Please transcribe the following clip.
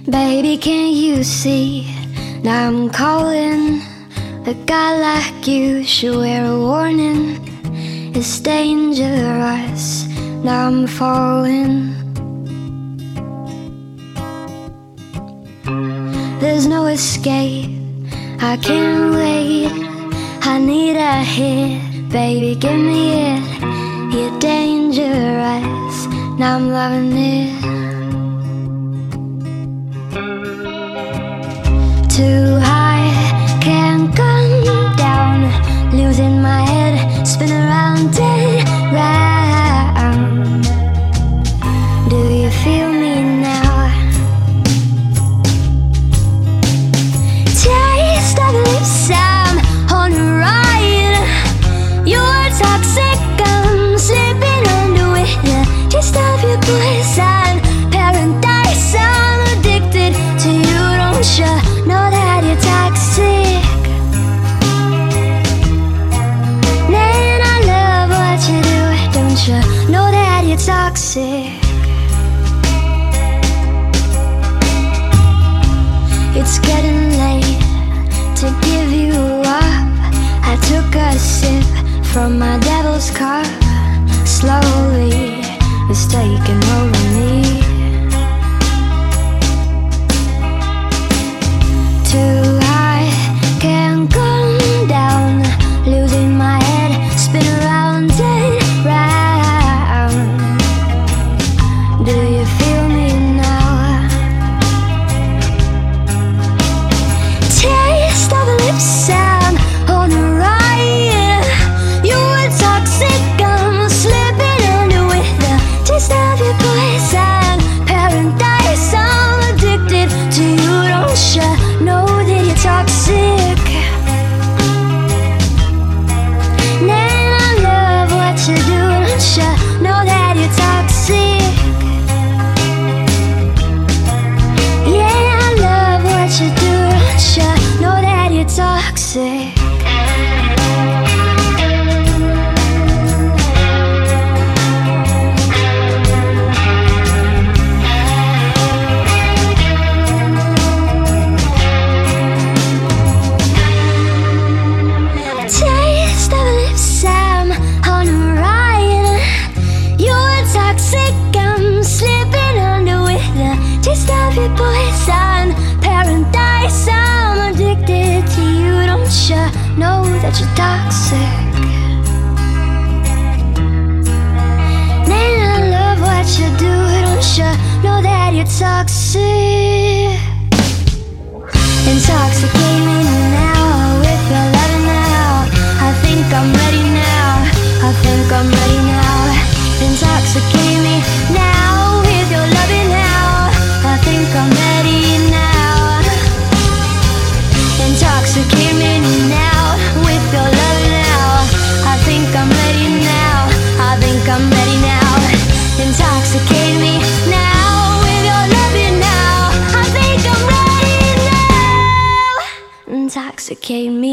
Baby, can't you see? Now I'm calling. A guy like you should wear a warning. It's dangerous. Now I'm falling. There's no escape. I can't wait. I need a hit. Baby, give me it. You're dangerous. Now I'm loving it. Too high, can't come down. Losing my head, spin around and round. Do you feel me now? Taste of lips, I'm on a ride. You're toxic, I'm slipping under with the taste of your poison. Paradise, I'm addicted to you, don't you know that you're toxic? Man, I love what you do, don't you know that you're toxic? It's getting late to give you up. I took a sip from my devil's cup. Slowly, it's taking over me. Too high, can't come down. Losing my head, spin around and round. Do you feel me now? Taste of lips, I'm on a ride. You were toxic, I'm slipping under with the taste of your poison. Paradise, I'm addicted to you, don't you know that you're toxic? Man, I love what you do, don't you know that you're toxic? Yeah, I love what you do, don't you know that you're toxic? Taste of lips, I'm on a ride. You're toxic, I'm slipping under with the taste of your poison. Paradise, I'm addicted to you, don't you know that you're toxic? Man, I love what you do, don't you know that you're toxic? Intoxicate me now with your loving now. I think I'm ready now. I think I'm ready now. Intoxicate me now with your loving now. I think I'm ready now. Intoxicate me now with your loving now. I think I'm ready now. I think I'm ready now. Intoxicate me now with your loving now. I think I'm ready now. Intoxicate me.